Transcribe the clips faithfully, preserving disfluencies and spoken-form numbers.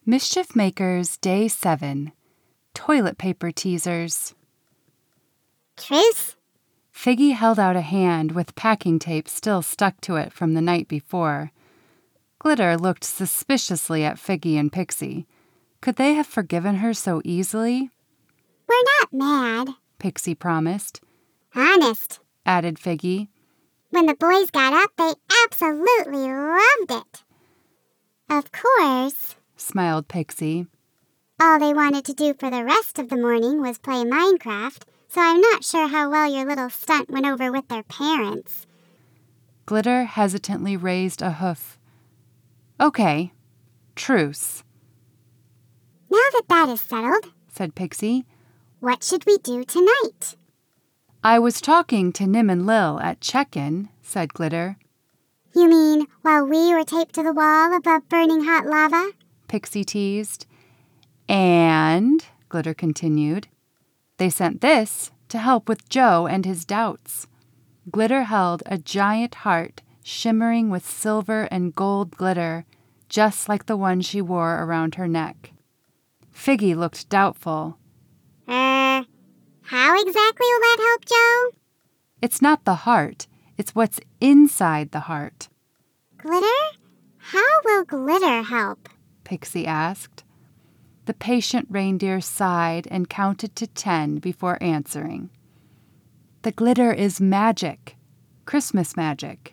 Mischief Makers Day seven. Toilet Paper Teasers. Truce? Figgy held out a hand with packing tape still stuck to it from the night before. Glitter looked suspiciously at Figgy and Pixie. Could they have forgiven her so easily? We're not mad, Pixie promised. Honest, added Figgy. When the boys got up, they absolutely loved it. Of course, smiled Pixie. All they wanted to do for the rest of the morning was play Minecraft, so I'm not sure how well your little stunt went over with their parents. Glitter hesitantly raised a hoof. Okay, truce. Now that that is settled, said Pixie, what should we do tonight? I was talking to Nim and Lil at check-in, said Glitter. You mean while we were taped to the wall above burning hot lava? Pixie teased. And, Glitter continued, they sent this to help with Joe and his doubts. Glitter held a giant heart shimmering with silver and gold glitter, just like the one she wore around her neck. Figgy looked doubtful. Er, how exactly will that help, Joe? It's not the heart, it's what's inside the heart. Glitter? How will glitter help? Pixie asked. The patient reindeer sighed and counted to ten before answering. The glitter is magic. Christmas magic.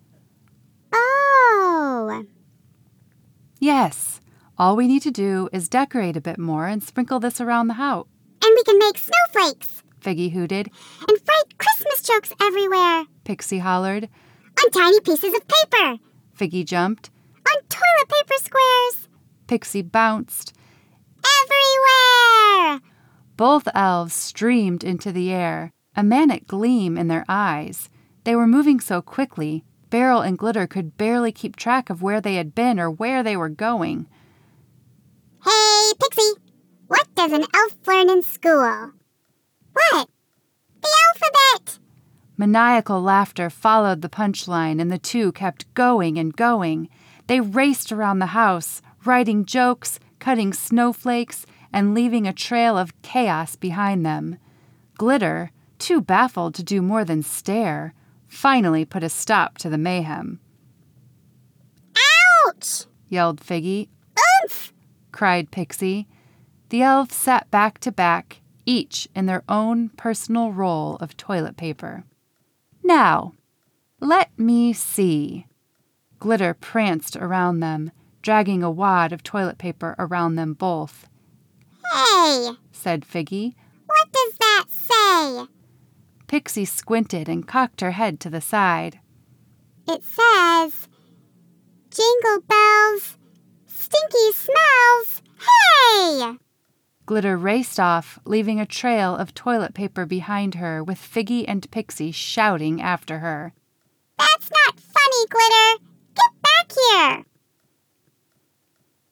Oh! Yes. All we need to do is decorate a bit more and sprinkle this around the house. And we can make snowflakes! Figgy hooted. And write Christmas jokes everywhere! Pixie hollered. On tiny pieces of paper! Figgy jumped. On toilet paper squares! Pixie bounced. Everywhere! Both elves streamed into the air, a manic gleam in their eyes. They were moving so quickly, Beryl and Glitter could barely keep track of where they had been or where they were going. Hey, Pixie, what does an elf learn in school? What? The alphabet! Maniacal laughter followed the punchline, and the two kept going and going. They raced around the house, writing jokes, cutting snowflakes, and leaving a trail of chaos behind them. Glitter, too baffled to do more than stare, finally put a stop to the mayhem. Ouch! Yelled Figgy. Oomph! Cried Pixie. The elves sat back to back, each in their own personal roll of toilet paper. Now, let me see. Glitter pranced around them, dragging a wad of toilet paper around them both. Hey, said Figgy. What does that say? Pixie squinted and cocked her head to the side. It says, Jingle bells, stinky smells, hey! Glitter raced off, leaving a trail of toilet paper behind her with Figgy and Pixie shouting after her. That's not funny, Glitter! Get back here!